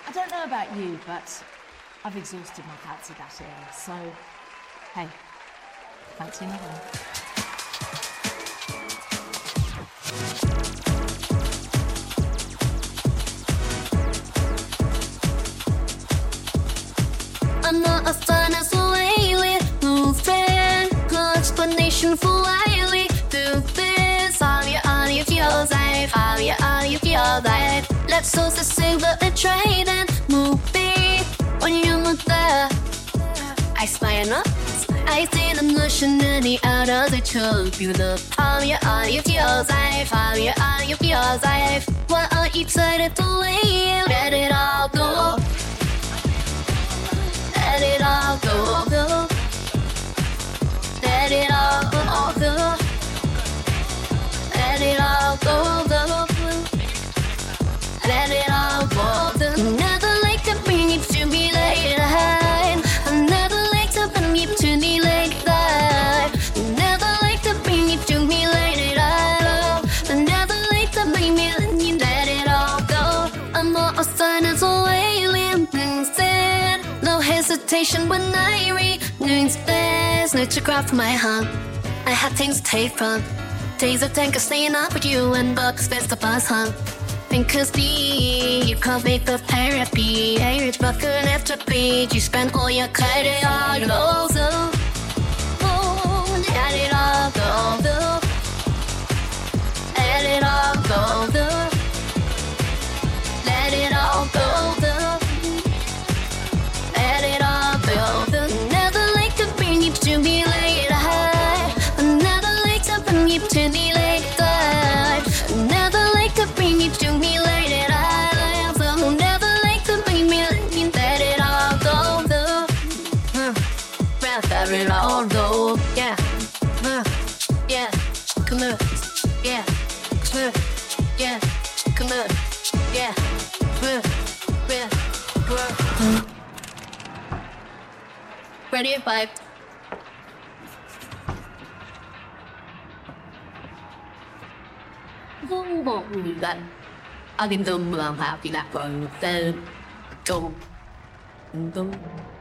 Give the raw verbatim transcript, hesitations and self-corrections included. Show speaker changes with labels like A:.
A: I don't know about you, but I've exhausted my fancy that era, so, hey, fancy another one.
B: I'm not a fan of the lately movement, no explanation for why we do this. All you, all you feel safe, all you, all you feel safe. Let's also say that we're trading movie when you're not there. I spy up, I see the notion in the out of the truth. You look, all you, all you feel safe, all you, all you feel safe. Why are you excited to leave? Let it all go. Let it all go, go. Let it all go, go. Let it all go, go. Let it all go, go. Another lake to bring you to me later. Another lake to bring you to me later. Another lake to bring you to me later. Another lake to bring me, let it all go. I'm not a sign of the alien instead. No hesitation when I read news. There's no to grab from my hand. I had things to take from. Days of tanker staying up with you and books, that's the buzz, huh? Thinkers be, you can't make the therapy. Average bucket after page, you spend all your credit on also. Oh, let it all go, go. Let it all go, go. Let it all go, go. Let it all go, go. Another lake to bring you to me later. Another lake to bring you to me later. Another lake to bring you to me later. Another lake to bring me, let it all go, go. Let it all go, yeah. Yeah, come on, yeah. Come on, yeah. Come on, yeah. Yeah, yeah. Ready, five. Không một người gần ở điểm tùm mường vào thì lạc vào tên Trung Trung